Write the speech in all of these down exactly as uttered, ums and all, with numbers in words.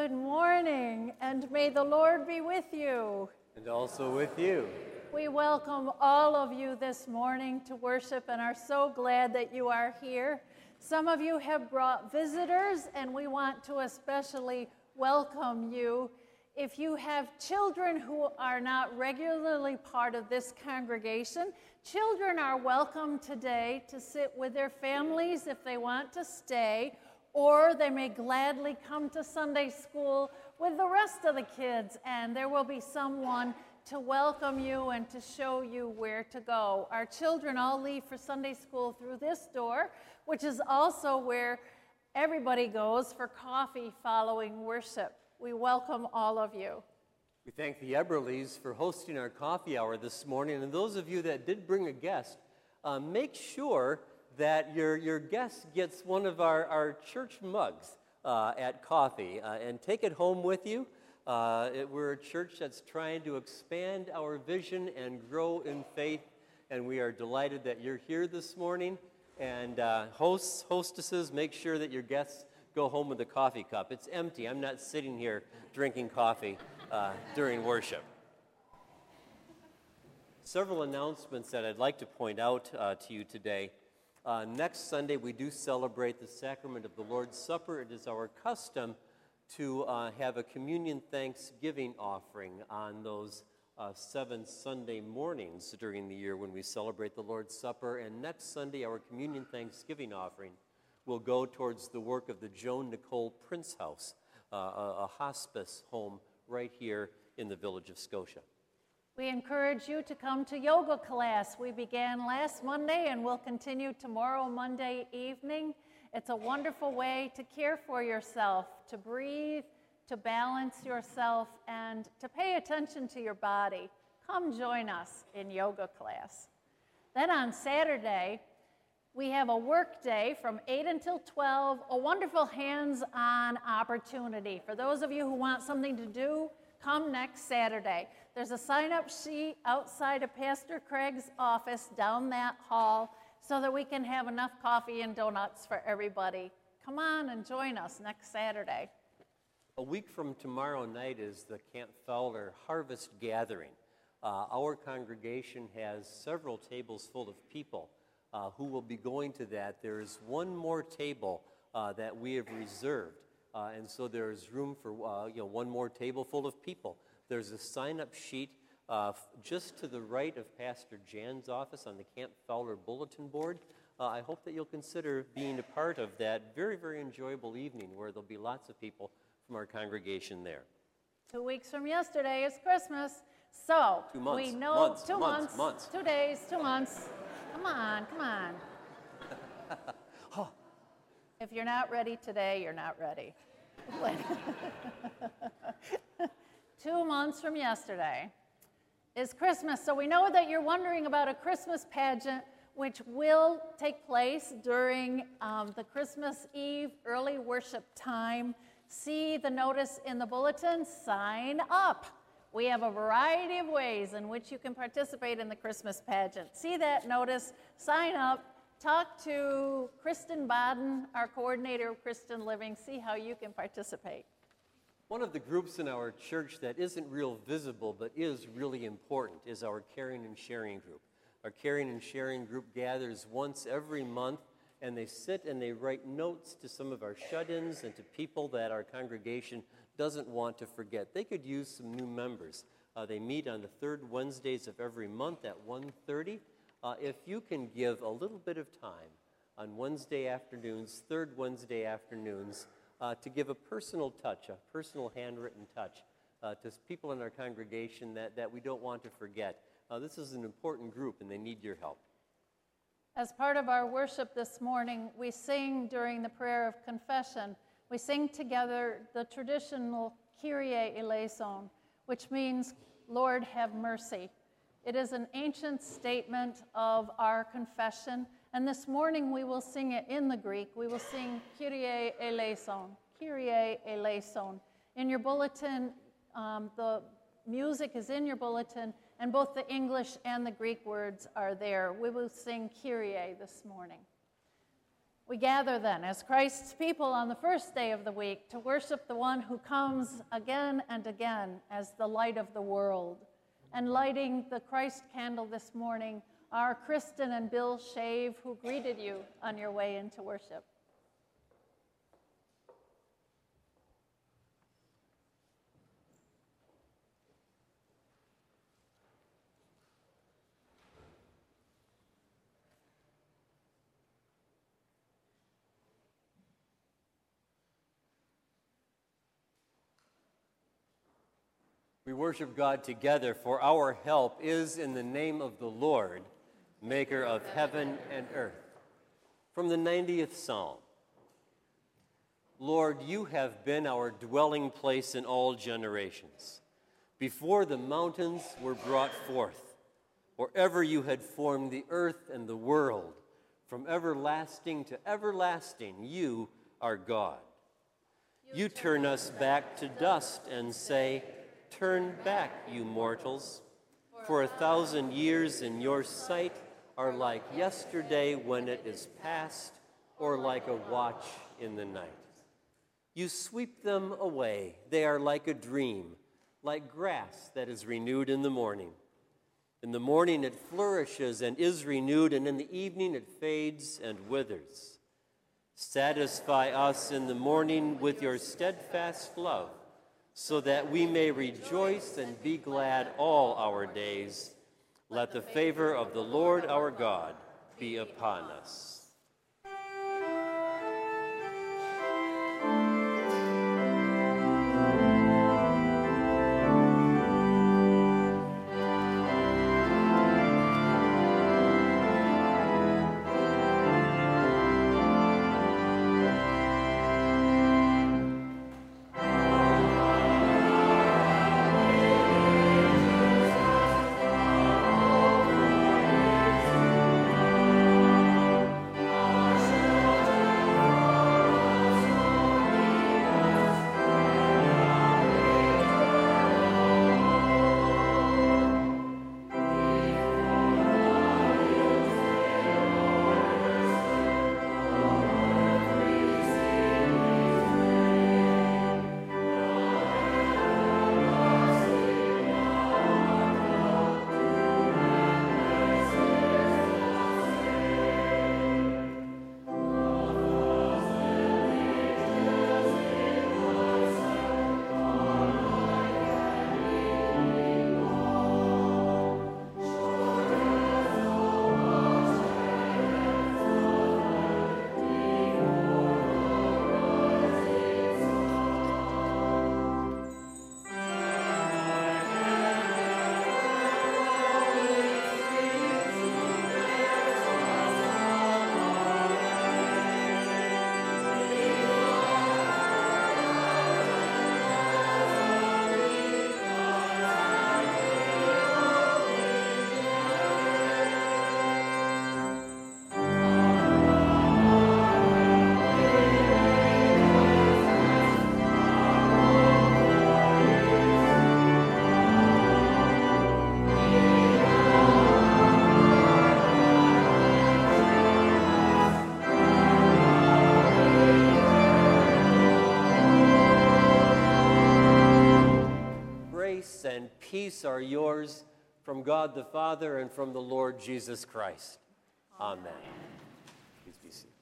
Good morning, and may the Lord be with you. And also with you. We welcome all of you this morning to worship and are so glad that you are here. Some of you have brought visitors, and we want to especially welcome you. If you have children who are not regularly part of this congregation, children are welcome today to sit with their families if they want to stay, or they may gladly come to Sunday school with the rest of the kids, and there will be someone to welcome you and to show you where to go. Our children all leave for Sunday school through this door, which is also where everybody goes for coffee following worship. We welcome all of you. We thank the Eberleys for hosting our coffee hour this morning, and those of you that did bring a guest, uh, make sure that your, your guest gets one of our, our church mugs uh, at coffee, uh, and take it home with you. Uh, it, we're a church that's trying to expand our vision and grow in faith, and we are delighted that you're here this morning. And uh, hosts, hostesses, make sure that your guests go home with a coffee cup. It's empty. I'm not sitting here drinking coffee uh, during worship. Several announcements that I'd like to point out uh, to you today. Uh, next Sunday, we do celebrate the sacrament of the Lord's Supper. It is our custom to uh, have a communion thanksgiving offering on those uh, seven Sunday mornings during the year when we celebrate the Lord's Supper. And next Sunday, our communion thanksgiving offering will go towards the work of the Joan Nicole Prince House, uh, a, a hospice home right here in the village of Scotia. We encourage you to come to yoga class. We began last Monday and will continue tomorrow, Monday evening. It's a wonderful way to care for yourself, to breathe, to balance yourself, and to pay attention to your body. Come join us in yoga class. Then on Saturday, we have a work day from eight until twelve, a wonderful hands-on opportunity. For those of you who want something to do, come next Saturday. There's a sign-up sheet outside of Pastor Craig's office down that hall so that we can have enough coffee and donuts for everybody. Come on and join us next Saturday. A week from tomorrow night is the Camp Fowler Harvest Gathering. Uh, our congregation has several tables full of people uh, who will be going to that. There is one more table uh, that we have reserved, uh, and so there is room for uh, you know one more table full of people. There's a sign-up sheet uh, f- just to the right of Pastor Jan's office on the Camp Fowler bulletin board. Uh, I hope that you'll consider being a part of that very, very enjoyable evening where there'll be lots of people from our congregation there. Two weeks from yesterday is Christmas, so two months, we know months, two months, months, months, two days, two months. Come on, come on. oh. If you're not ready today, you're not ready. Two months from yesterday is Christmas, so we know that you're wondering about a Christmas pageant which will take place during um, the Christmas Eve early worship time. See the notice in the bulletin, sign up. We have a variety of ways in which you can participate in the Christmas pageant. See that notice, sign up, talk to Kristen Baden, our coordinator of Christian Living, see how you can participate. One of the groups in our church that isn't real visible but is really important is our Caring and Sharing group. Our Caring and Sharing group gathers once every month, and they sit and they write notes to some of our shut-ins and to people that our congregation doesn't want to forget. They could use some new members. Uh, they meet on the third Wednesdays of every month at one thirty. Uh, if you can give a little bit of time on Wednesday afternoons, third Wednesday afternoons, uh, to give a personal touch, a personal handwritten touch uh, to people in our congregation that, that we don't want to forget. Uh, this is an important group, and they need your help. As part of our worship this morning, we sing during the prayer of confession. We sing together the traditional Kyrie eleison, which means, Lord, have mercy. It is an ancient statement of our confession, and this morning we will sing it in the Greek. We will sing Kyrie eleison, Kyrie eleison. In your bulletin, um, the music is in your bulletin, and both the English and the Greek words are there. We will sing Kyrie this morning. We gather then as Christ's people on the first day of the week to worship the one who comes again and again as the light of the world. And lighting the Christ candle this morning are Kristen and Bill Shave, who greeted you on your way into worship. We worship God together, for our help is in the name of the Lord, maker of heaven and earth. From the ninetieth Psalm. Lord, you have been our dwelling place in all generations. Before the mountains were brought forth, or ever you had formed the earth and the world, from everlasting to everlasting, you are God. You turn us back to dust and say, turn back, you mortals, for a thousand years in your sight are like yesterday when it is past, or like a watch in the night. You sweep them away. They are like a dream, like grass that is renewed in the morning. In the morning it flourishes and is renewed, and in the evening it fades and withers. Satisfy us in the morning with your steadfast love, so that we may rejoice and be glad all our days. Let the favor of the Lord our God be upon us. And peace are yours from God the Father and from the Lord Jesus Christ. Amen. Amen. Please be seated.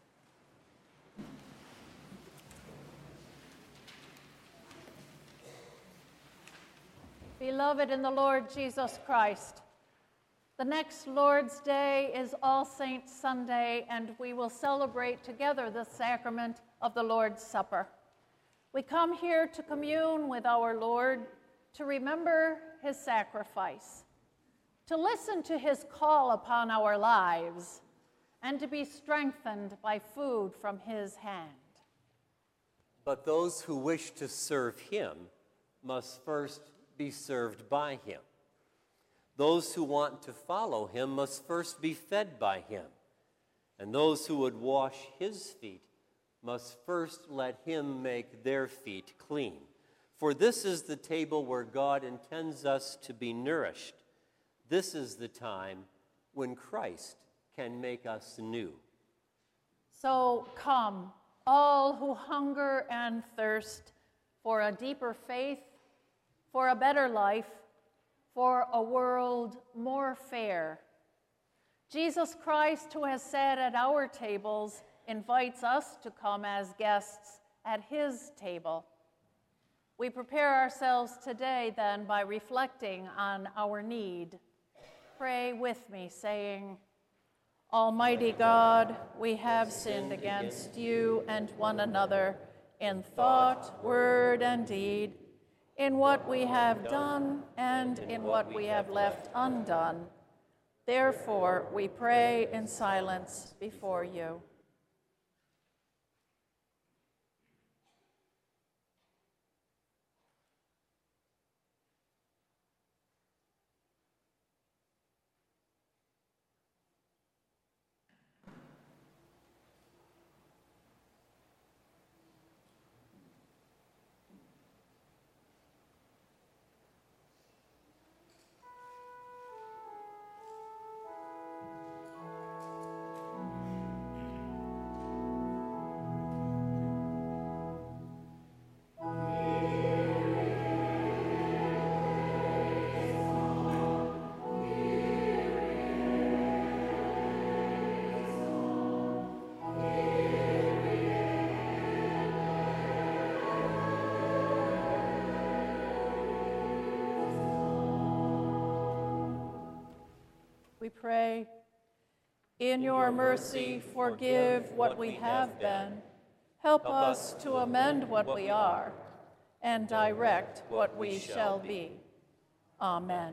Beloved in the Lord Jesus Christ, the next Lord's Day is All Saints' Sunday, and we will celebrate together the sacrament of the Lord's Supper. We come here to commune with our Lord, to remember his sacrifice, to listen to his call upon our lives, and to be strengthened by food from his hand. But those who wish to serve him must first be served by him. Those who want to follow him must first be fed by him. And those who would wash his feet must first let him make their feet clean. For this is the table where God intends us to be nourished. This is the time when Christ can make us new. So come, all who hunger and thirst for a deeper faith, for a better life, for a world more fair. Jesus Christ, who has sat at our tables, invites us to come as guests at his table. We prepare ourselves today, then, by reflecting on our need. Pray with me, saying, Almighty God, we have sinned against you and one another in thought, word, and deed, in what we have done and in what we have left undone. Therefore, we pray in silence before you. We pray, in your mercy, forgive what we have been. Help us to amend what we are, and direct what we shall be. Amen.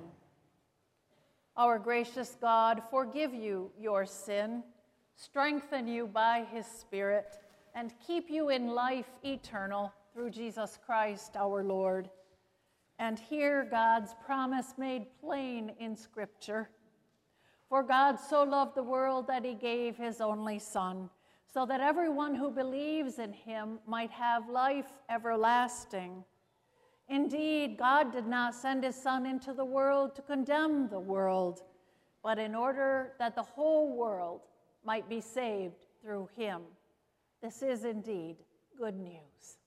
Our gracious God, forgive you your sin, strengthen you by his Spirit, and keep you in life eternal through Jesus Christ our Lord. And hear God's promise made plain in Scripture. For God so loved the world that he gave his only Son, so that everyone who believes in him might have life everlasting. Indeed, God did not send his Son into the world to condemn the world, but in order that the whole world might be saved through him. This is indeed good news.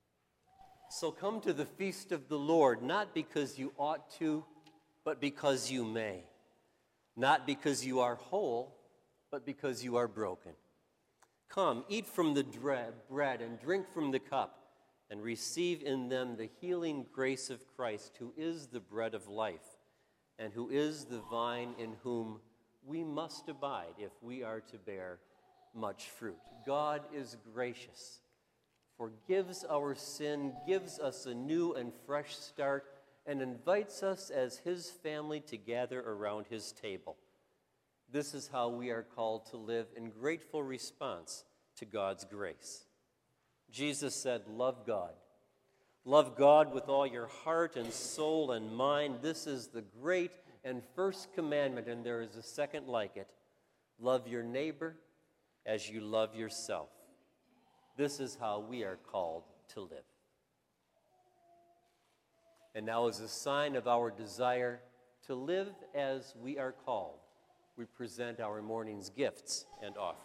So come to the feast of the Lord, not because you ought to, but because you may. Not because you are whole, but because you are broken. Come, eat from the bread and drink from the cup, and receive in them the healing grace of Christ, who is the bread of life, and who is the vine in whom we must abide if we are to bear much fruit. God is gracious, forgives our sin, gives us a new and fresh start, and invites us as his family to gather around his table. This is how we are called to live in grateful response to God's grace. Jesus said, love God. Love God with all your heart and soul and mind. This is the great and first commandment, and there is a second like it. Love your neighbor as you love yourself. This is how we are called to live. And now, as a sign of our desire to live as we are called, we present our morning's gifts and offerings.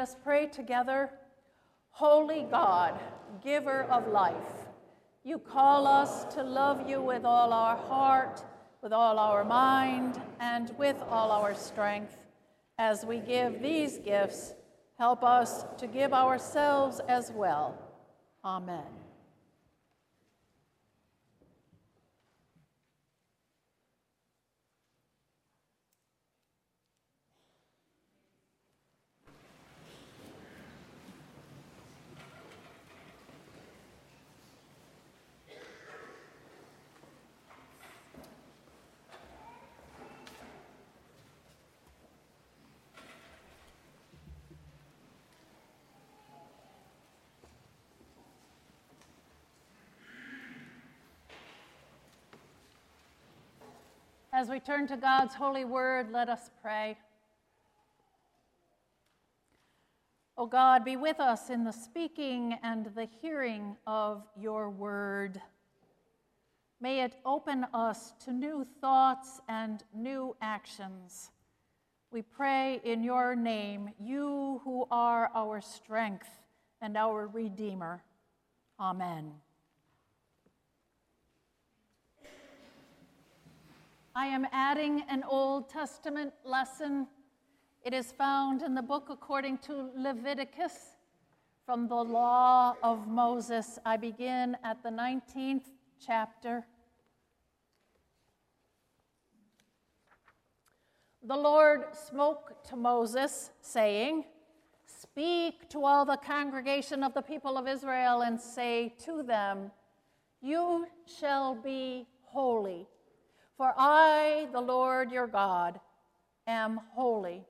us pray together. Holy God, giver of life, you call us to love you with all our heart, with all our mind, and with all our strength. As we give these gifts, help us to give ourselves as well. Amen. As we turn to God's holy word, let us pray. O God, be with us in the speaking and the hearing of your word. May it open us to new thoughts and new actions. We pray in your name, you who are our strength and our Redeemer. Amen. I am adding an Old Testament lesson. It is found in the book according to Leviticus. From the law of Moses, I begin at the nineteenth chapter. The Lord spoke to Moses, saying, "Speak to all the congregation of the people of Israel and say to them, you shall be holy. For I, the Lord your God, am holy.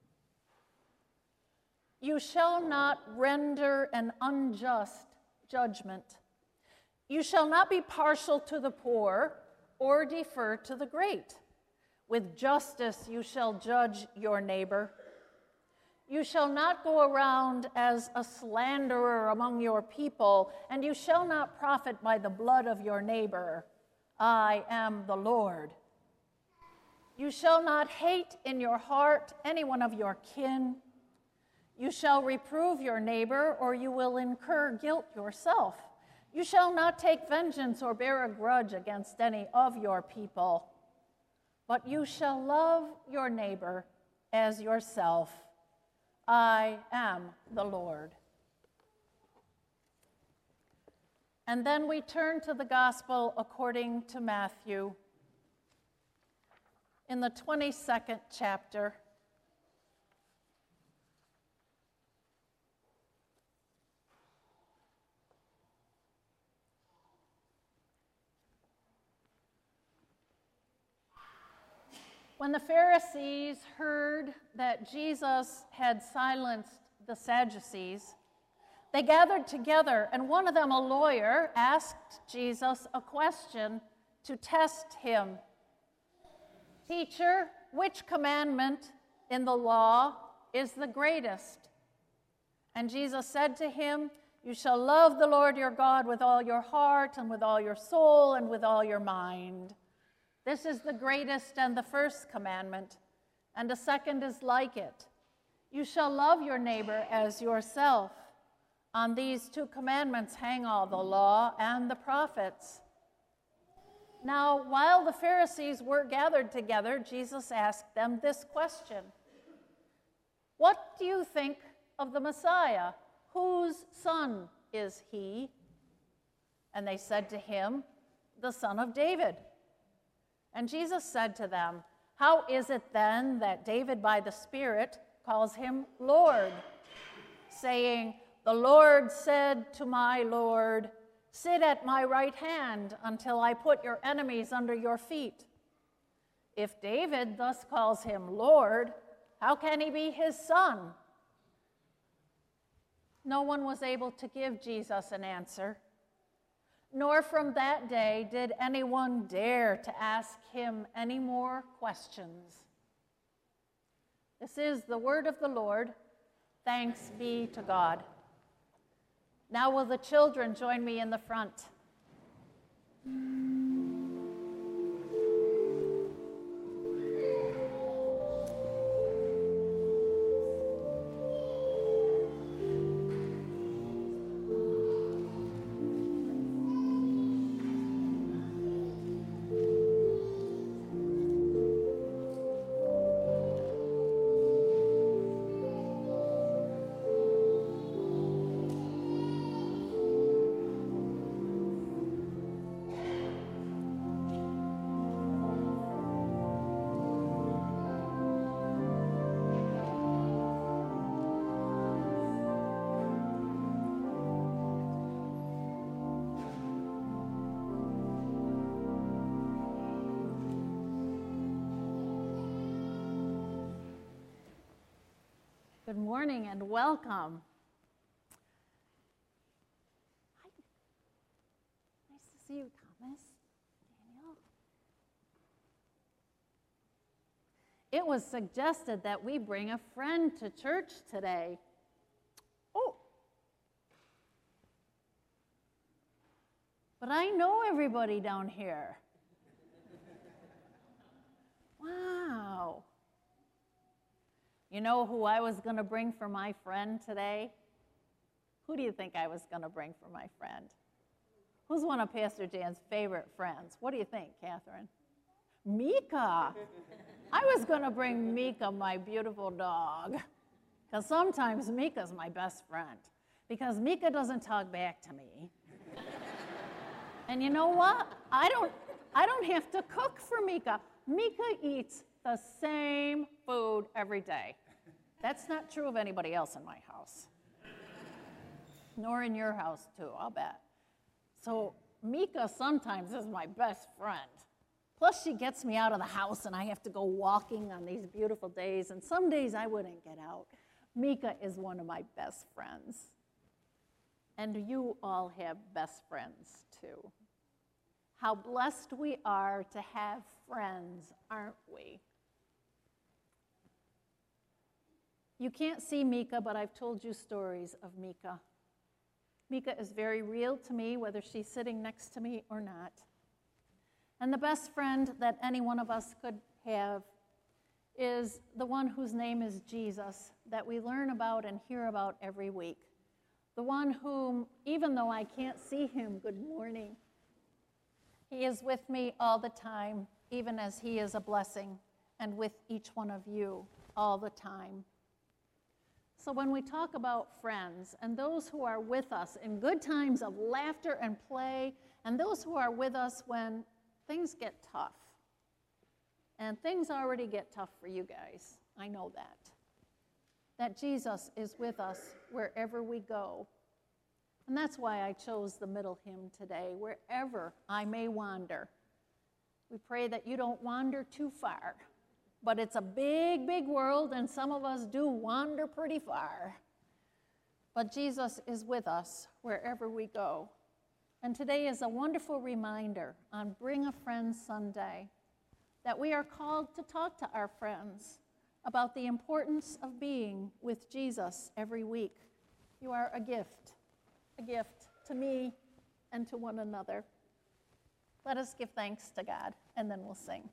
You shall not render an unjust judgment. You shall not be partial to the poor or defer to the great. With justice you shall judge your neighbor. You shall not go around as a slanderer among your people, and you shall not profit by the blood of your neighbor. I am the Lord. You shall not hate in your heart any one of your kin. You shall reprove your neighbor, or you will incur guilt yourself. You shall not take vengeance or bear a grudge against any of your people, but you shall love your neighbor as yourself. I am the Lord." And then we turn to the Gospel according to Matthew. In the twenty-second chapter, when the Pharisees heard that Jesus had silenced the Sadducees, they gathered together, and one of them, a lawyer, asked Jesus a question to test him. "Teacher, which commandment in the law is the greatest?" And Jesus said to him, "You shall love the Lord your God with all your heart and with all your soul and with all your mind. This is the greatest and the first commandment, and the second is like it. You shall love your neighbor as yourself. On these two commandments hang all the law and the prophets." Now, while the Pharisees were gathered together, Jesus asked them this question: "What do you think of the Messiah? Whose son is he?" And they said to him, "The son of David." And Jesus said to them, "How is it then that David by the Spirit calls him Lord, saying, 'The Lord said to my Lord, sit at my right hand until I put your enemies under your feet'? If David thus calls him Lord, how can he be his son?" No one was able to give Jesus an answer, nor from that day did anyone dare to ask him any more questions. This is the word of the Lord. Thanks be to God. Now will the children join me in the front? morning and welcome. Hi. Nice to see you, Thomas. Daniel. It was suggested that we bring a friend to church today. Oh. But I know everybody down here. Wow. You know who I was going to bring for my friend today? Who do you think I was going to bring for my friend? Who's one of Pastor Jan's favorite friends? What do you think, Catherine? Mika. I was going to bring Mika, my beautiful dog, because sometimes Mika's my best friend, because Mika doesn't talk back to me. And you know what? I don't, I don't have to cook for Mika. Mika eats the same food every day. That's not true of anybody else in my house. Nor in your house, too, I'll bet. So Mika sometimes is my best friend. Plus, she gets me out of the house, and I have to go walking on these beautiful days. And some days I wouldn't get out. Mika is one of my best friends. And you all have best friends, too. How blessed we are to have friends, aren't we? You can't see Mika, but I've told you stories of Mika. Mika is very real to me, whether she's sitting next to me or not. And the best friend that any one of us could have is the one whose name is Jesus, that we learn about and hear about every week. The one whom, even though I can't see him, good morning, he is with me all the time, even as he is a blessing, and with each one of you all the time. So when we talk about friends and those who are with us in good times of laughter and play, and those who are with us when things get tough, and things already get tough for you guys, I know that, that Jesus is with us wherever we go. And that's why I chose the middle hymn today, wherever I may wander. We pray that you don't wander too far, but it's a big, big world, and some of us do wander pretty far. But Jesus is with us wherever we go. And today is a wonderful reminder on Bring a Friend Sunday that we are called to talk to our friends about the importance of being with Jesus every week. You are a gift. A gift to me and to one another. Let us give thanks to God, and then we'll sing.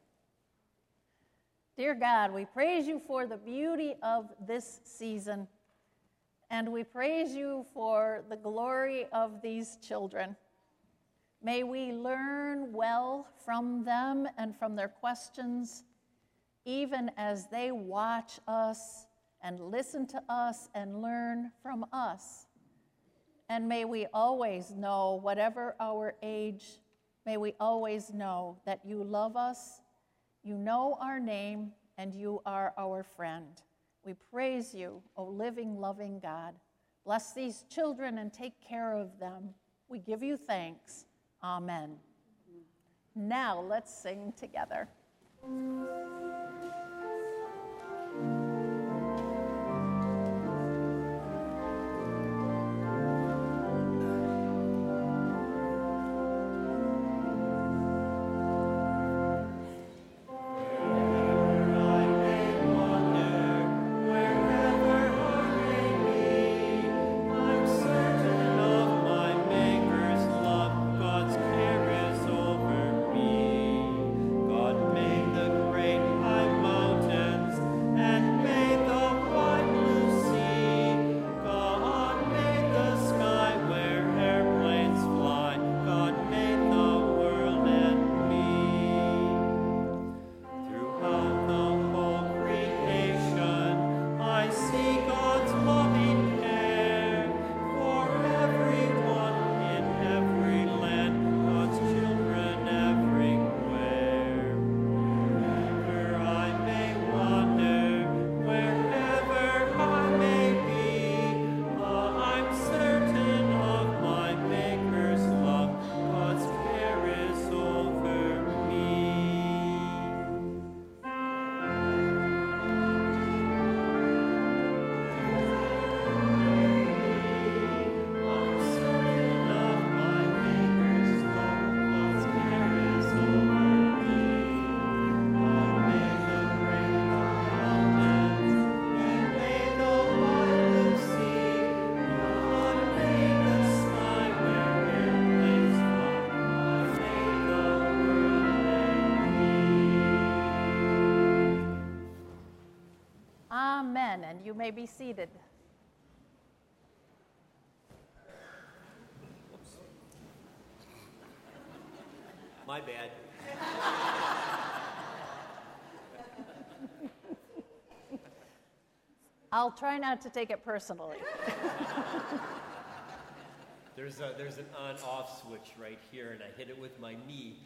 Dear God, we praise you for the beauty of this season, and we praise you for the glory of these children. May we learn well from them and from their questions, even as they watch us and listen to us and learn from us. And may we always know, whatever our age, may we always know that you love us, you know our name, and you are our friend. We praise you, O living, loving God. Bless these children and take care of them. We give you thanks. Amen. Now let's sing together. God made the great I must You may be seated. Oops. My bad. I'll try not to take it personally. There's a, there's an on-off switch right here, and I hit it with my knee.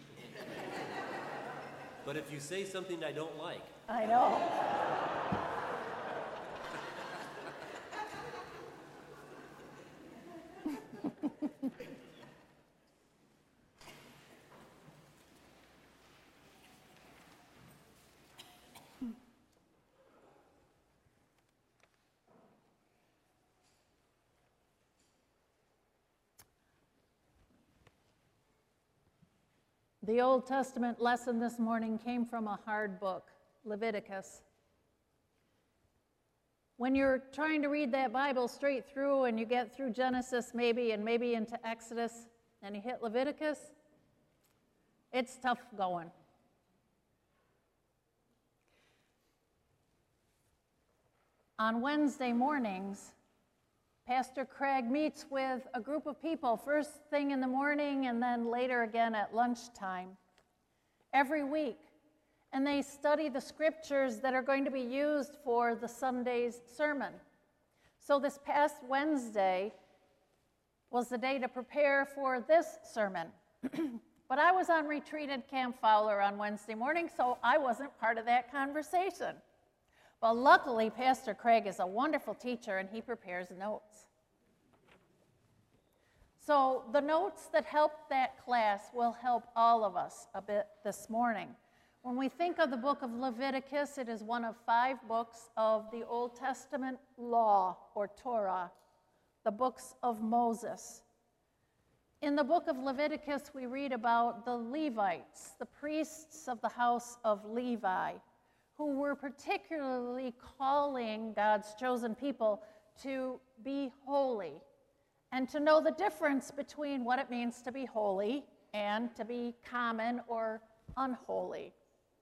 But if you say something I don't like... I know. The Old Testament lesson this morning came from a hard book, Leviticus. When you're trying to read that Bible straight through and you get through Genesis maybe and maybe into Exodus and you hit Leviticus, it's tough going. On Wednesday mornings, Pastor Craig meets with a group of people, first thing in the morning and then later again at lunchtime, every week. And they study the scriptures that are going to be used for the Sunday's sermon. So this past Wednesday was the day to prepare for this sermon. But I was on retreat at Camp Fowler on Wednesday morning, so I wasn't part of that conversation. But luckily, Pastor Craig is a wonderful teacher, and he prepares notes. So the notes that helped that class will help all of us a bit this morning. When we think of the book of Leviticus, it is one of five books of the Old Testament law, or Torah, the books of Moses. In the book of Leviticus, we read about the Levites, the priests of the house of Levi, who were particularly calling God's chosen people to be holy and to know the difference between what it means to be holy and to be common or unholy.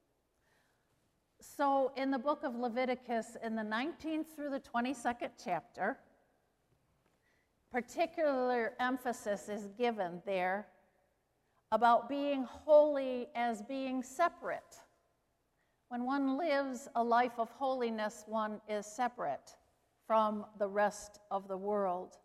So in the book of Leviticus, in the nineteenth through the twenty-second chapter, particular emphasis is given there about being holy as being separate. When one lives a life of holiness, one is separate from the rest of the world.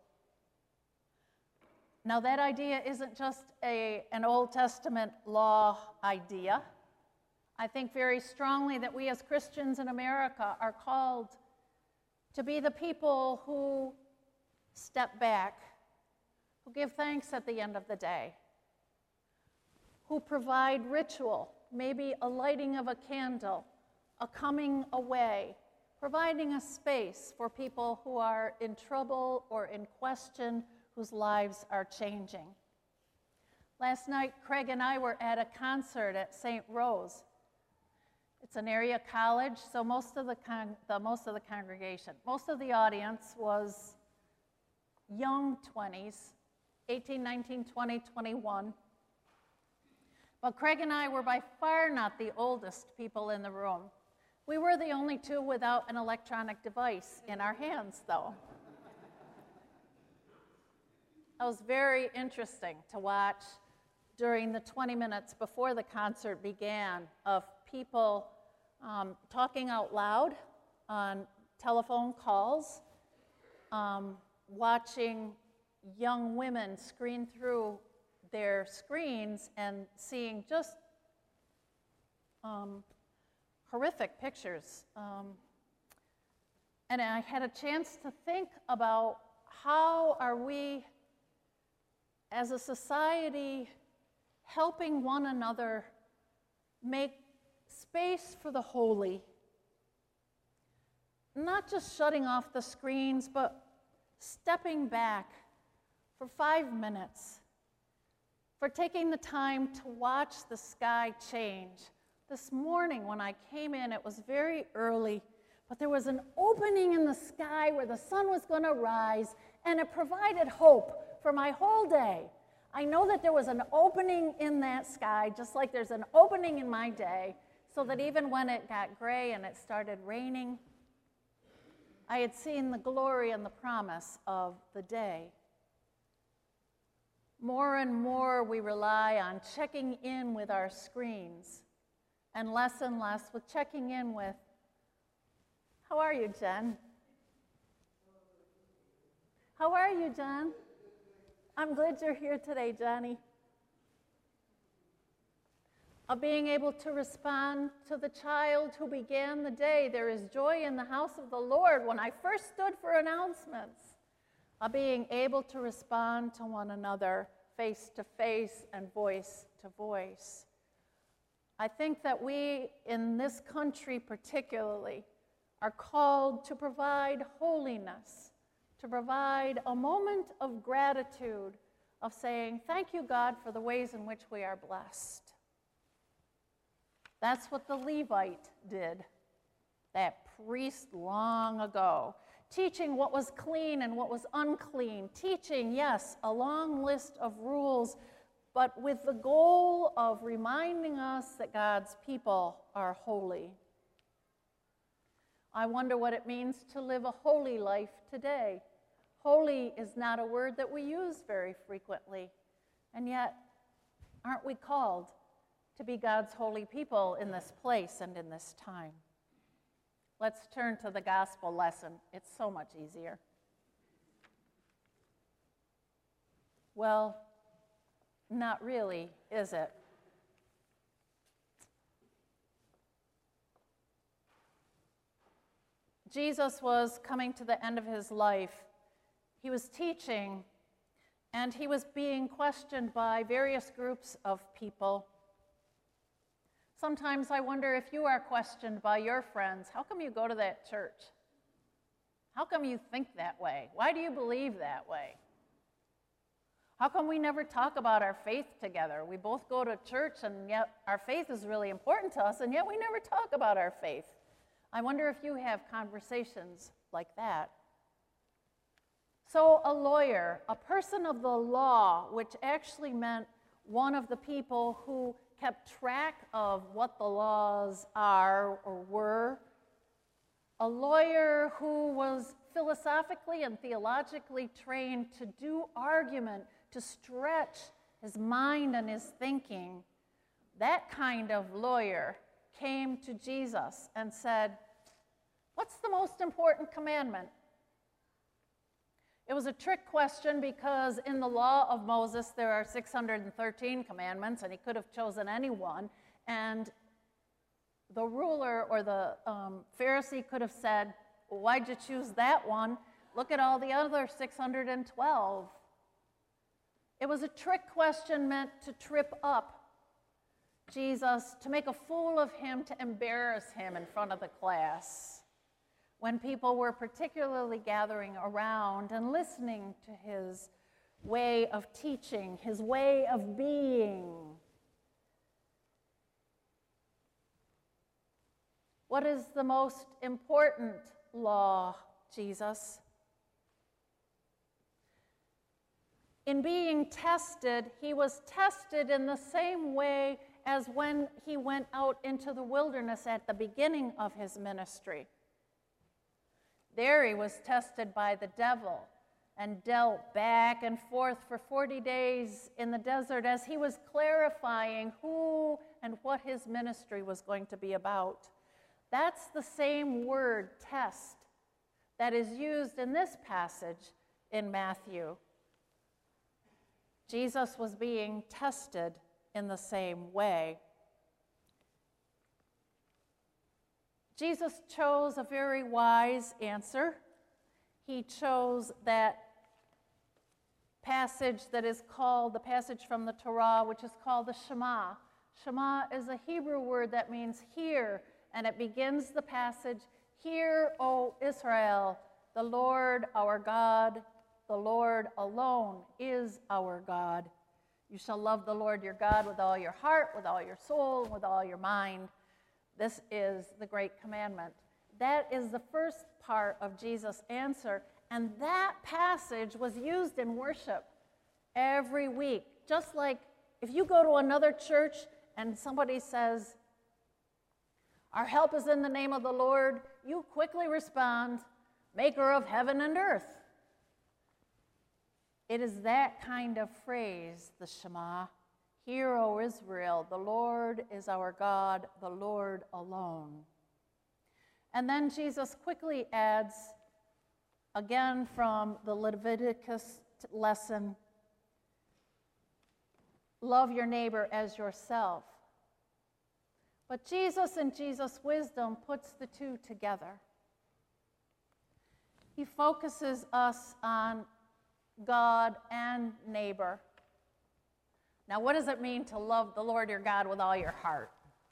Now, that idea isn't just a, an Old Testament law idea. I think very strongly that we as Christians in America are called to be the people who step back, who give thanks at the end of the day, who provide ritual, maybe a lighting of a candle, a coming away, providing a space for people who are in trouble or in question, whose lives are changing. Last night, Craig and I were at a concert at Saint Rose. It's an area college, so most of the, con- the most of the congregation, most of the audience was young twenties, eighteen, nineteen, twenty, twenty-one. But Craig and I were by far not the oldest people in the room. We were the only two without an electronic device in our hands, though. It was very interesting to watch during the twenty minutes before the concert began of people um, talking out loud on telephone calls, um, watching young women screen through their screens and seeing just um, horrific pictures. Um, and I had a chance to think about how are we, as a society, helping one another make space for the holy. Not just shutting off the screens, but stepping back for five minutes, for taking the time to watch the sky change. This morning when I came in, it was very early, but there was an opening in the sky where the sun was going to rise, and it provided hope for my whole day. I know that there was an opening in that sky, just like there's an opening in my day, so that even when it got gray and it started raining, I had seen the glory and the promise of the day. More and more we rely on checking in with our screens, and less and less with checking in with, how are you, Jen? How are you, John? I'm glad you're here today, Johnny. Of being able to respond to the child who began the day, there is joy in the house of the Lord, when I first stood for announcements. Of being able to respond to one another face to face and voice to voice. I think that we in this country particularly are called to provide holiness, to provide a moment of gratitude, of saying, thank you, God, for the ways in which we are blessed. That's what the Levite did, that priest long ago, teaching what was clean and what was unclean, teaching, yes, a long list of rules, but with the goal of reminding us that God's people are holy. I wonder what it means to live a holy life today. Holy is not a word that we use very frequently, and yet, aren't we called to be God's holy people in this place and in this time? Let's turn to the gospel lesson. It's so much easier. Well, not really, is it? Jesus was coming to the end of his life. He was teaching, and he was being questioned by various groups of people. Sometimes I wonder if you are questioned by your friends. How come you go to that church? How come you think that way? Why do you believe that way? How come we never talk about our faith together? We both go to church, and yet our faith is really important to us, and yet we never talk about our faith. I wonder if you have conversations like that. So a lawyer, a person of the law, which actually meant one of the people who kept track of what the laws are or were, a lawyer who was philosophically and theologically trained to do argument, to stretch his mind and his thinking, that kind of lawyer came to Jesus and said, what's the most important commandment? It was a trick question because in the law of Moses there are six hundred thirteen commandments, and he could have chosen any one, and the ruler or the um, Pharisee could have said, well, why'd you choose that one? Look at all the other six hundred twelve. It was a trick question meant to trip up Jesus, to make a fool of him, to embarrass him in front of the class, when people were particularly gathering around and listening to his way of teaching, his way of being. What is the most important law, Jesus? In being tested, he was tested in the same way as when he went out into the wilderness at the beginning of his ministry. There he was tested by the devil and dealt back and forth for forty days in the desert as he was clarifying who and what his ministry was going to be about. That's the same word, test, that is used in this passage in Matthew. Jesus was being tested in the same way. Jesus chose a very wise answer. He chose that passage that is called, the passage from the Torah, which is called the Shema. Shema is a Hebrew word that means hear, and it begins the passage, hear, O Israel, the Lord our God, the Lord alone is our God. You shall love the Lord your God with all your heart, with all your soul, and with all your mind. This is the great commandment. That is the first part of Jesus' answer, and that passage was used in worship every week. Just like if you go to another church and somebody says, our help is in the name of the Lord, you quickly respond, maker of heaven and earth. It is that kind of phrase, the Shema. Hear, O Israel, the Lord is our God, the Lord alone. And then Jesus quickly adds, again from the Leviticus lesson, love your neighbor as yourself. But Jesus, in Jesus' wisdom, puts the two together. He focuses us on God and neighbor. Now, what does it mean to love the Lord your God with all your heart?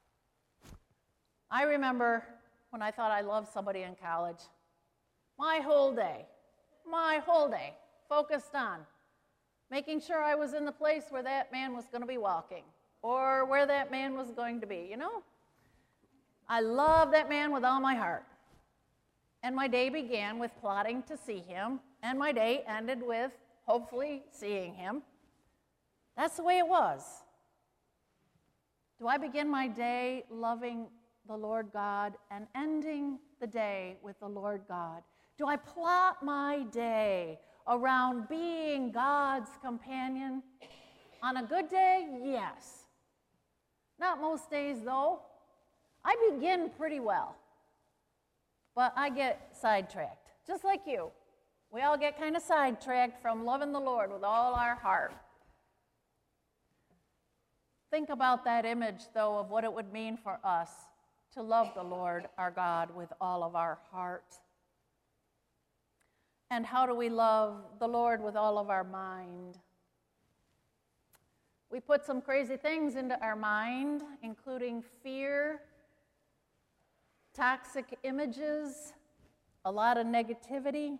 I remember when I thought I loved somebody in college, my whole day, my whole day focused on making sure I was in the place where that man was going to be walking or where that man was going to be, you know? I loved that man with all my heart. And my day began with plotting to see him, and my day ended with hopefully seeing him. That's the way it was. Do I begin my day loving the Lord God and ending the day with the Lord God? Do I plot my day around being God's companion? On a good day, yes. Not most days, though. I begin pretty well, but I get sidetracked, just like you. We all get kind of sidetracked from loving the Lord with all our heart. Think about that image, though, of what it would mean for us to love the Lord our God with all of our heart. And how do we love the Lord with all of our mind? We put some crazy things into our mind, including fear, toxic images, a lot of negativity.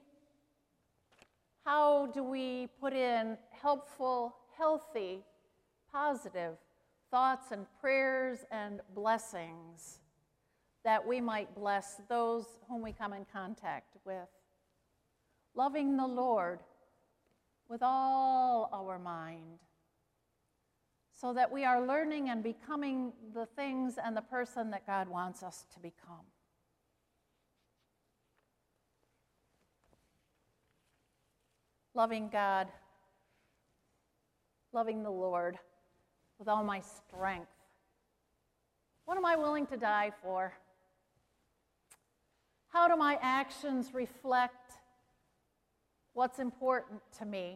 How do we put in helpful, healthy, positive thoughts and prayers and blessings that we might bless those whom we come in contact with? Loving the Lord with all our mind, so that we are learning and becoming the things and the person that God wants us to become. Loving God, loving the Lord with all my strength. What am I willing to die for? How do my actions reflect what's important to me?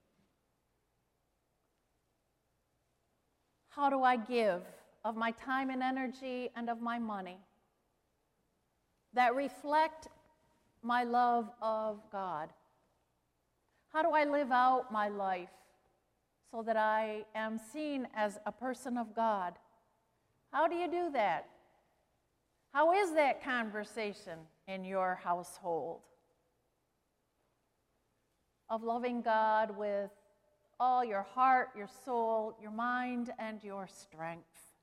How do I give of my time and energy and of my money that reflect my love of God? How do I live out my life so that I am seen as a person of God? How do you do that? How is that conversation in your household? Of loving God with all your heart, your soul, your mind, and your strength.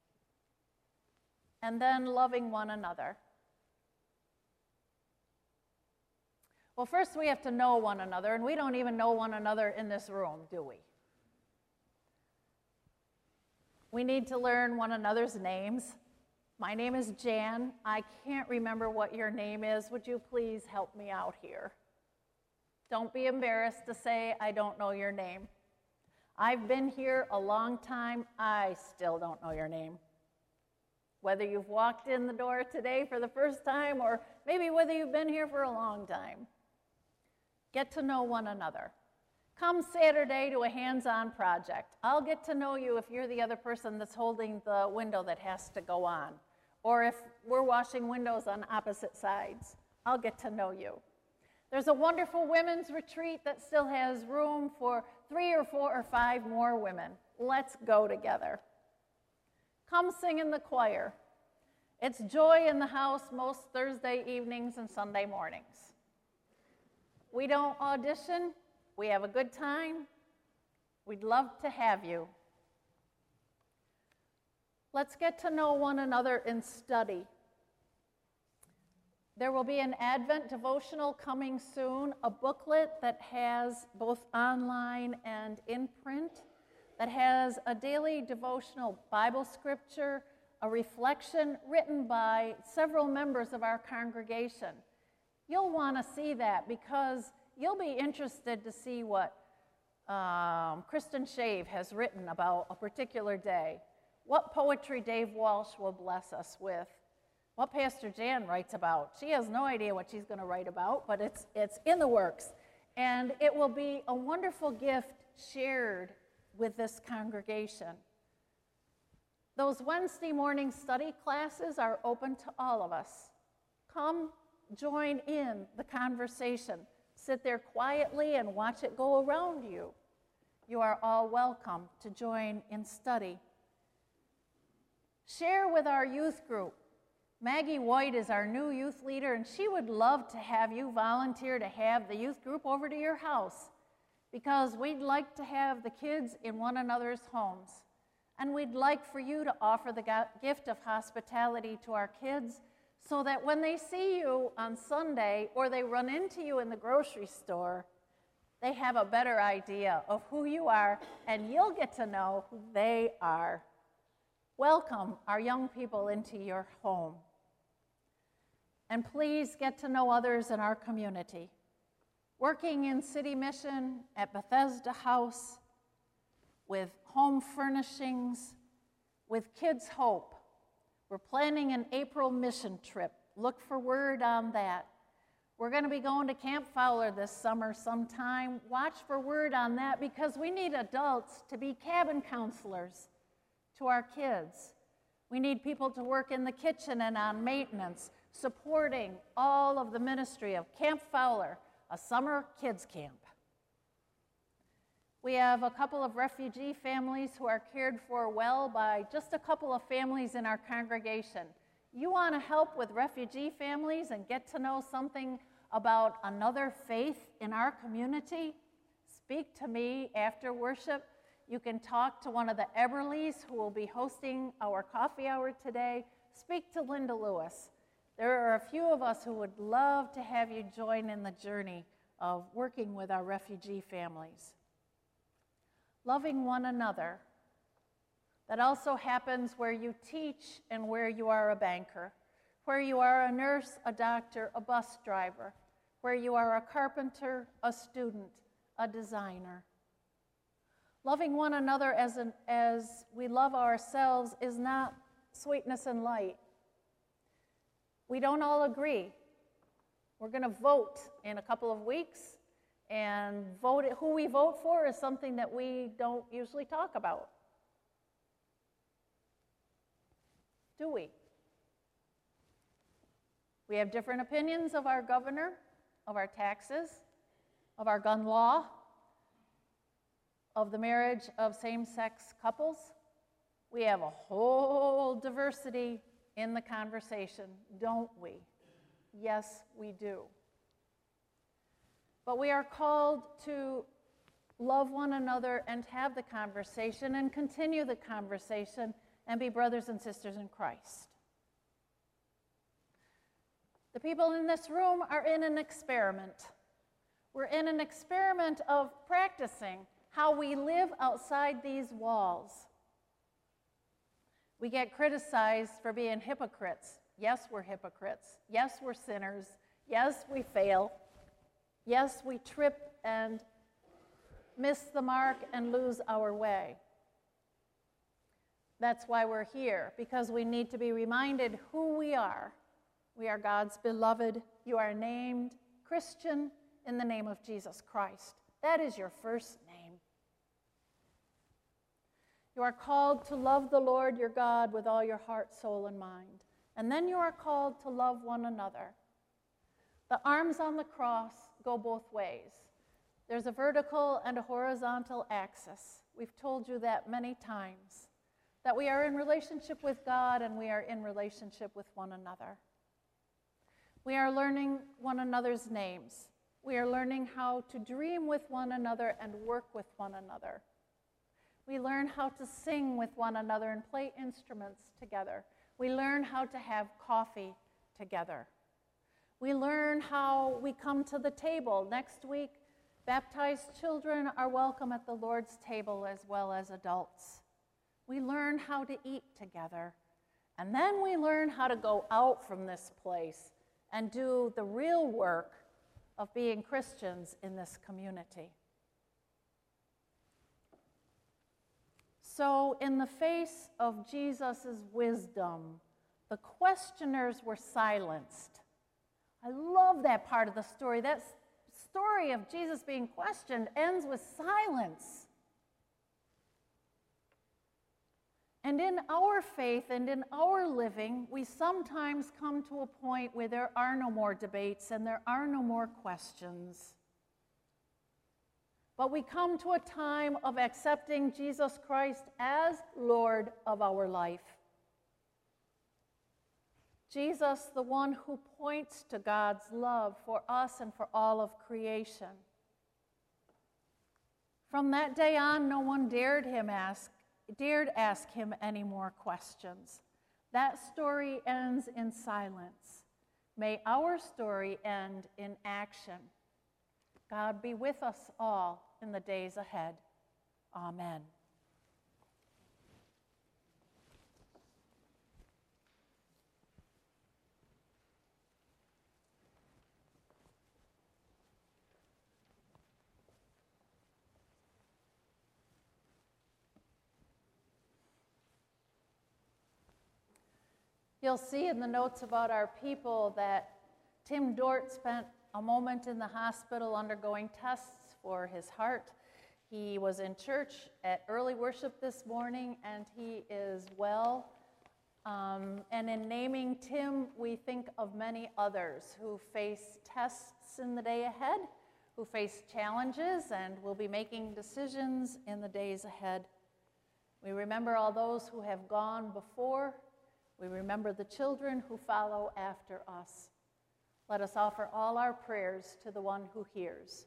And then loving one another. Well, first we have to know one another, and we don't even know one another in this room, do we? We need to learn one another's names. My name is Jan. I can't remember what your name is. Would you please help me out here? Don't be embarrassed to say I don't know your name. I've been here a long time. I still don't know your name. Whether you've walked in the door today for the first time or maybe whether you've been here for a long time. Get to know one another. Come Saturday to a hands-on project. I'll get to know you if you're the other person that's holding the window that has to go on. Or if we're washing windows on opposite sides. I'll get to know you. There's a wonderful women's retreat that still has room for three or four or five more women. Let's go together. Come sing in the choir. It's joy in the house most Thursday evenings and Sunday mornings. We don't audition. We have a good time. We'd love to have you. Let's get to know one another in study. There will be an Advent devotional coming soon, a booklet that has both online and in print, that has a daily devotional Bible scripture, a reflection written by several members of our congregation. You'll want to see that because you'll be interested to see what um, Kristen Shave has written about a particular day, what poetry Dave Walsh will bless us with, what Pastor Jan writes about. She has no idea what she's going to write about, but it's, it's in the works. And it will be a wonderful gift shared with this congregation. Those Wednesday morning study classes are open to all of us. Come join in the conversation. Sit there quietly and watch it go around you. You are all welcome to join in study. Share with our youth group. Maggie White is our new youth leader, and she would love to have you volunteer to have the youth group over to your house, because we'd like to have the kids in one another's homes. And we'd like for you to offer the gift of hospitality to our kids so that when they see you on Sunday or they run into you in the grocery store, they have a better idea of who you are, and you'll get to know who they are. Welcome our young people into your home. And please get to know others in our community. Working in City Mission, at Bethesda House, with home furnishings, with Kids Hope. We're planning an April mission trip. Look for word on that. We're going to be going to Camp Fowler this summer sometime. Watch for word on that because we need adults to be cabin counselors to our kids. We need people to work in the kitchen and on maintenance, supporting all of the ministry of Camp Fowler, a summer kids camp. We have a couple of refugee families who are cared for well by just a couple of families in our congregation. You want to help with refugee families and get to know something about another faith in our community? Speak to me after worship. You can talk to one of the Eberleys who will be hosting our coffee hour today. Speak to Linda Lewis. There are a few of us who would love to have you join in the journey of working with our refugee families. Loving one another. That also happens where you teach and where you are a banker, where you are a nurse, a doctor, a bus driver, where you are a carpenter, a student, a designer. Loving one another as, an, as we love ourselves is not sweetness and light. We don't all agree. We're going to vote in a couple of weeks. And vote, who we vote for is something that we don't usually talk about. Do we? We have different opinions of our governor, of our taxes, of our gun law, of the marriage of same-sex couples. We have a whole diversity in the conversation, don't we? Yes, we do. But we are called to love one another and have the conversation and continue the conversation and be brothers and sisters in Christ. The people in this room are in an experiment. We're in an experiment of practicing how we live outside these walls. We get criticized for being hypocrites. Yes, we're hypocrites. Yes, we're sinners. Yes, we fail. Yes, we trip and miss the mark and lose our way. That's why we're here, because we need to be reminded who we are. We are God's beloved. You are named Christian in the name of Jesus Christ. That is your first name. You are called to love the Lord your God with all your heart, soul, and mind. And then you are called to love one another. The arms on the cross go both ways. There's a vertical and a horizontal axis. We've told you that many times, that we are in relationship with God and we are in relationship with one another. We are learning one another's names. We are learning how to dream with one another and work with one another. We learn how to sing with one another and play instruments together. We learn how to have coffee together. We learn how we come to the table. Next week, baptized children are welcome at the Lord's table as well as adults. We learn how to eat together. And then we learn how to go out from this place and do the real work of being Christians in this community. So, in the face of Jesus' wisdom, the questioners were silenced. I love that part of the story. That story of Jesus being questioned ends with silence. And in our faith and in our living, we sometimes come to a point where there are no more debates and there are no more questions. But we come to a time of accepting Jesus Christ as Lord of our life. Jesus, the one who points to God's love for us and for all of creation. From that day on, no one dared him ask, dared ask him any more questions. That story ends in silence. May our story end in action. God be with us all in the days ahead. Amen. You'll see in the notes about our people that Tim Dort spent a moment in the hospital undergoing tests for his heart. He was in church at early worship this morning, and he is well. Um, and in naming Tim, we think of many others who face tests in the day ahead, who face challenges, and will be making decisions in the days ahead. We remember all those who have gone before. We remember the children who follow after us. Let us offer all our prayers to the one who hears.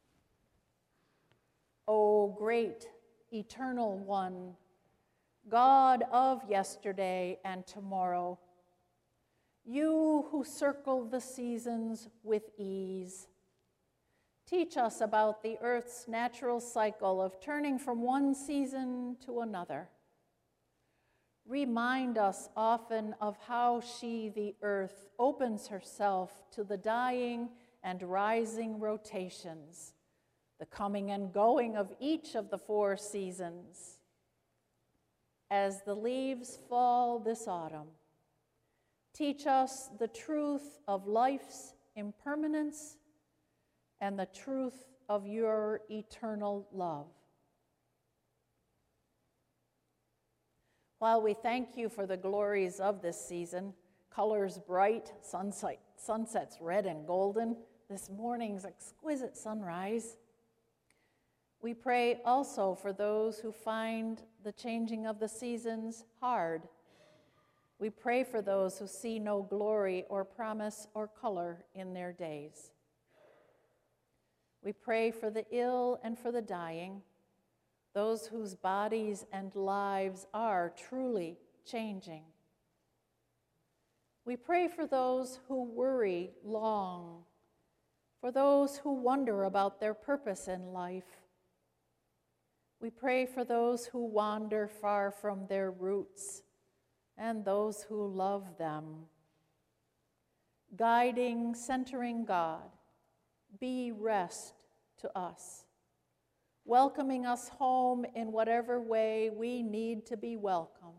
O great, eternal one, God of yesterday and tomorrow, you who circle the seasons with ease, teach us about the earth's natural cycle of turning from one season to another. Remind us often of how she, the earth, opens herself to the dying and rising rotations, the coming and going of each of the four seasons. As the leaves fall this autumn, teach us the truth of life's impermanence and the truth of your eternal love. While we thank you for the glories of this season, colors bright, sunset, sunsets red and golden, this morning's exquisite sunrise, we pray also for those who find the changing of the seasons hard. We pray for those who see no glory or promise or color in their days. We pray for the ill and for the dying, those whose bodies and lives are truly changing. We pray for those who worry long, for those who wonder about their purpose in life. We pray for those who wander far from their roots and those who love them. Guiding, centering God, be rest to us, welcoming us home in whatever way we need to be welcomed.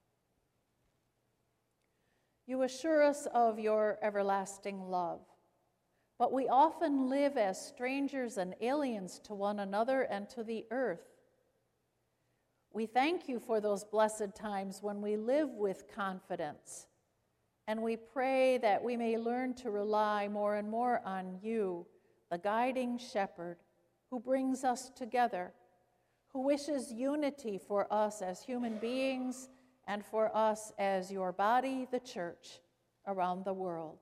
You assure us of your everlasting love, but we often live as strangers and aliens to one another and to the earth. We thank you for those blessed times when we live with confidence, and we pray that we may learn to rely more and more on you, the guiding shepherd, who brings us together, who wishes unity for us as human beings and for us as your body, the church, around the world.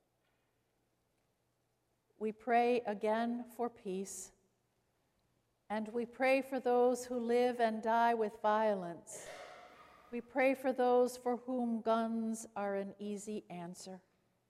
We pray again for peace, and we pray for those who live and die with violence. We pray for those for whom guns are an easy answer.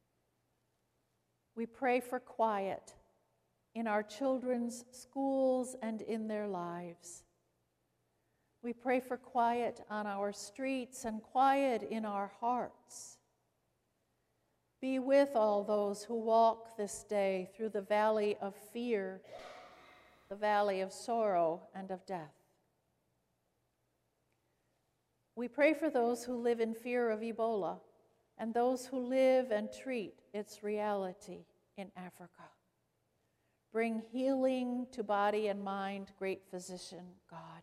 We pray for quiet in our children's schools and in their lives. We pray for quiet on our streets and quiet in our hearts. Be with all those who walk this day through the valley of fear, the valley of sorrow and of death. We pray for those who live in fear of Ebola and those who live and treat its reality in Africa. Bring healing to body and mind, great physician God.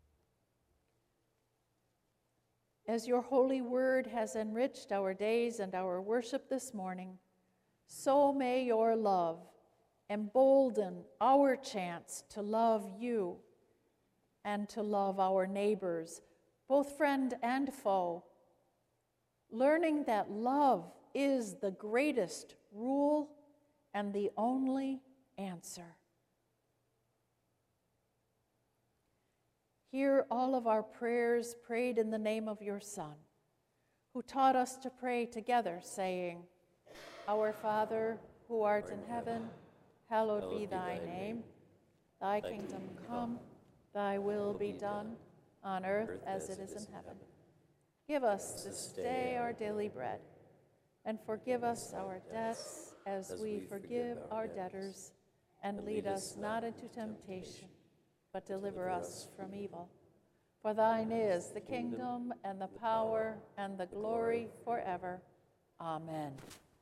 As your holy word has enriched our days and our worship this morning, so may your love embolden our chance to love you and to love our neighbors, both friend and foe, learning that love is the greatest rule and the only answer. Hear all of our prayers prayed in the name of your Son, who taught us to pray together, saying, Our Father, who art in heaven, hallowed be thy name. Thy kingdom come, thy will be done, on earth as it is in heaven. Give us this day our daily bread, and forgive us our debts as we forgive our debtors, and lead us not into temptation, but deliver us from evil. For thine is the kingdom and the power and the glory forever. Amen.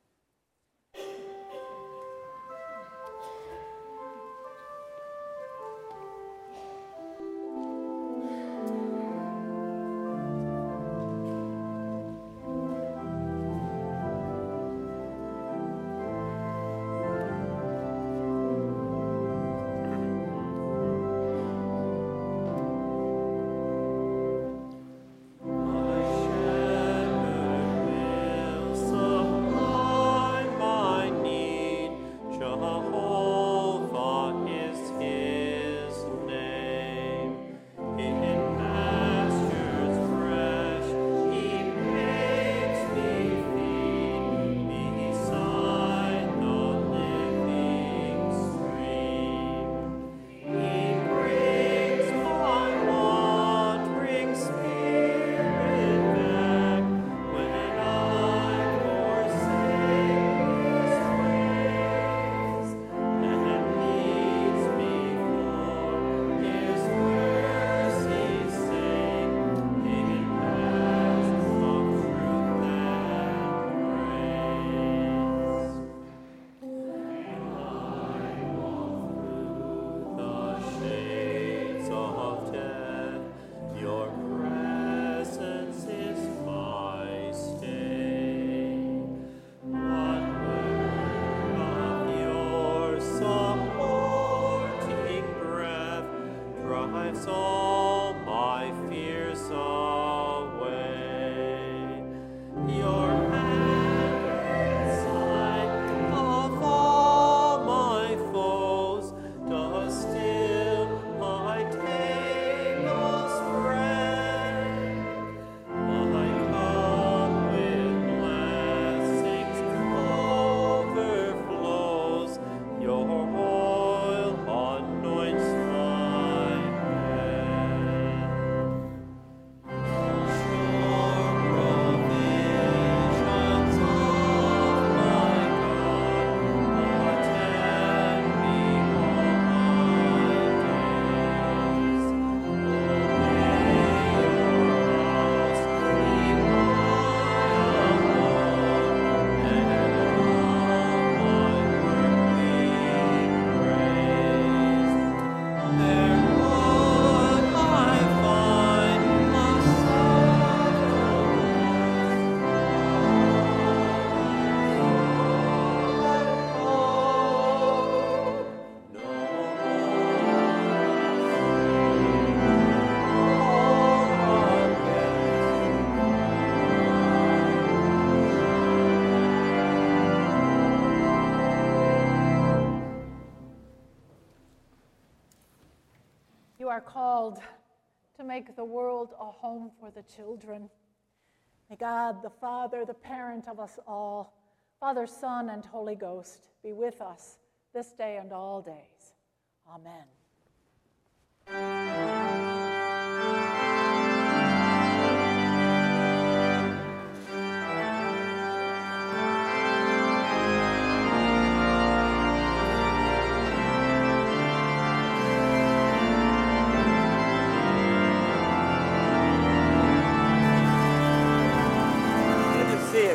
You are called to make the world a home for the children. May God, the Father, the parent of us all, Father, Son, and Holy Ghost, be with us this day and all days. Amen.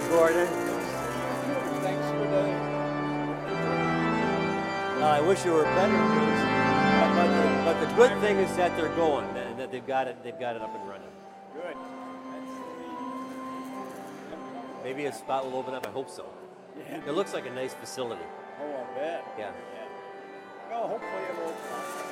Gordon. Thanks for the. Uh, I wish there were better news, but, but, the, but the good thing is that they're going and that they've got it. They've got it up and running. Good. Maybe a spot will open up. I hope so. Yeah. It looks like a nice facility. Oh, I bet. Yeah. Yeah. Well, hopefully it will.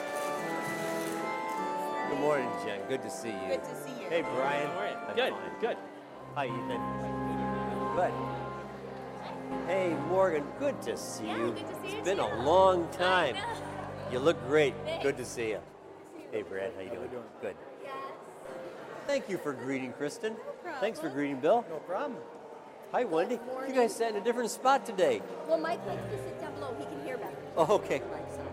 Good morning, Jen. Good to see you. Good to see you. Hey, Brian. How are you? I'm Good, fine. good. Hi, Ethan. Good. Hey, Morgan. Good to see Yeah, you. good to see It's you been too. a long time. I know. You look great. Thanks. Good to see you. Hey, Brad. How you doing? doing? Good. Yes. Thank you for greeting Kristen. problem. Thanks for greeting Bill. No problem. Hi, Wendy. You morning. guys sat in a different spot today. Well, Mike likes to sit down below. He can hear better. Oh, okay. Like, so.